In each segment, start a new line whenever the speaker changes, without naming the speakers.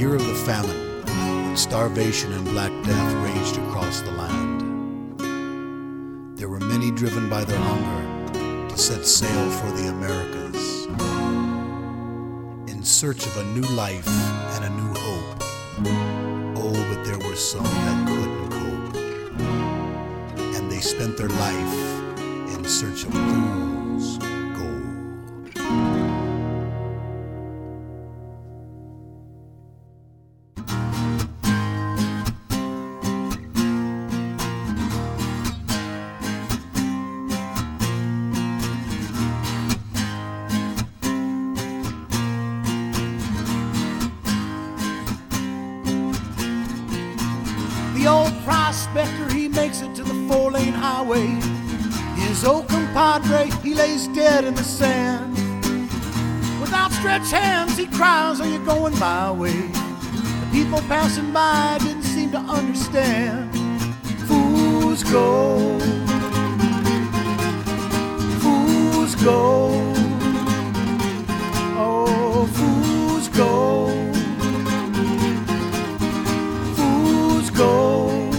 year of the famine, when starvation and Black Death raged across the land. There were many driven by their hunger to set sail for the Americas, in search of a new life and a new hope. Oh, but there were some that couldn't cope, and they spent their life in search of fool's gold.
The old prospector, he makes it to the 4-lane highway. His old compadre, he lays dead in the sand. With outstretched hands, he cries, "Are you going my way?" The people passing by didn't seem to understand. Fool's gold, fool's gold, oh, fool's gold, fool's gold.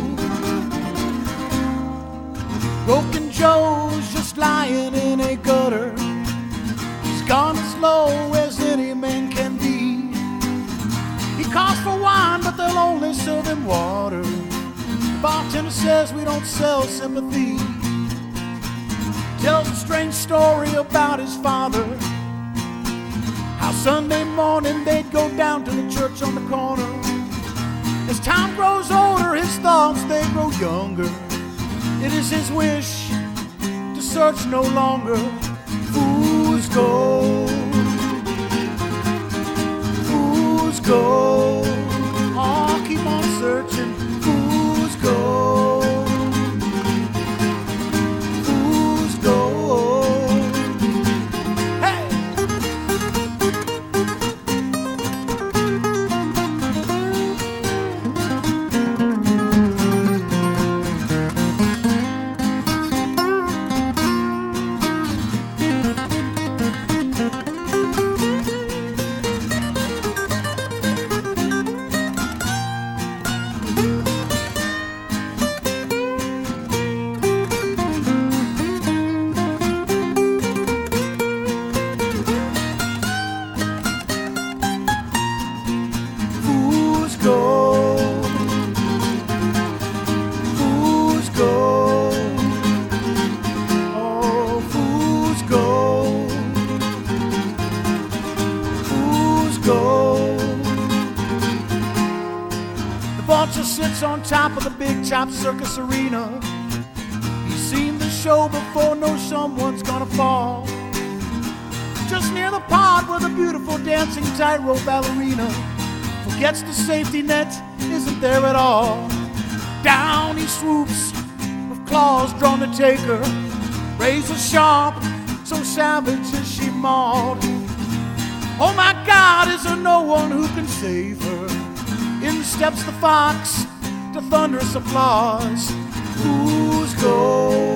Broken Joe's just lying in a gutter. He's gone as low as any man can be. He calls for wine, but they'll only serve him water. The bartender says we don't sell sympathy. Tells a strange story about his father, how Sunday morning they'd go down to the church on the corner. As time grows older, his thoughts, they grow younger. It is his wish to search no longer. Fool's gold, fool's gold. Oh, keep on searching. Fool's gold, fool's gold. Hey! Fool's gold, fool's gold, oh, fool's gold, fool's gold. The vulture sits on top of the big top circus arena. He's seen the show before, knows someone's gonna fall. Just near the pond where the beautiful dancing tightrope ballerina forgets the safety net isn't there at all. Down he swoops with claws drawn to take her, razor sharp, so savage is she mauled. Oh my God, is there no one who can save her? In steps the fox to thunderous applause. Fool's gold,